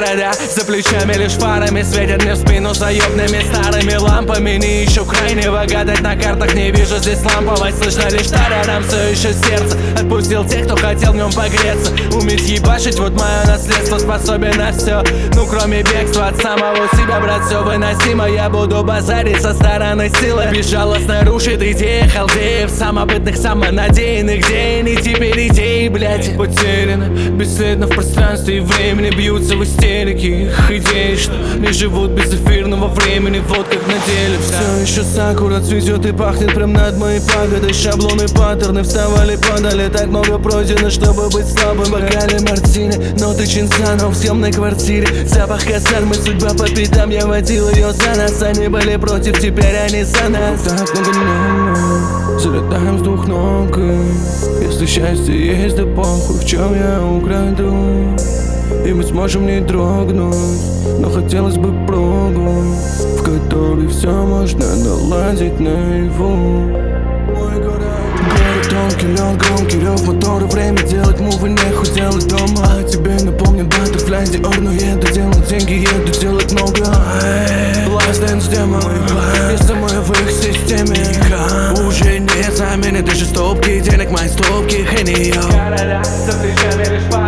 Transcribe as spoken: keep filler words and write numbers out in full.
города. За плечами лишь фарами светят мне в спину заебными старыми лампами. Не ищу крайнего, гадать на картах не вижу здесь ламповость. Слышно лишь тарарам, все еще сердце. Отпустил тех, кто хотел в нем погреться. Уметь ебашить, вот мое наследство, способен на все. Ну кроме бегства от самого себя, брат, все выносимо. Я буду базарить со стороны силы. Безжалостно рушит идеи халдеев, самобытных, самонадеянных деяний. Теперь идеи, блять, потеряны бесследно в пространстве и времени. Бьются в истерике их идеи, что не живут без эфирного времени. Вот как на деле все еще сакура цветет и пахнет прям над моей пагодой. Шаблоны, паттерны вставали, падали. Так много пройдено, чтобы быть слабым. В бокале мартини, ноты чинзана в съемной квартире. Запах казармы, судьба по пятам. Я водил ее за нас, они были против, теперь они за нас. Так много дней, залетаем с двух ног. Если счастье есть, да похуй, в чем я украду. И мы сможем не дрогнуть, но хотелось бы прогу, в которой все можно наладить наяву. Мой город, город тонкий, лед, громкий рев мотора. Время делать мувы, нехуй делать дома. А тебе напомнит Butterfly, Dior, но еду делать деньги, еду делать много. Last Dance демо, если мы в их системе, уже не заменит даже стопки денег, мои стопки, Henny, yo.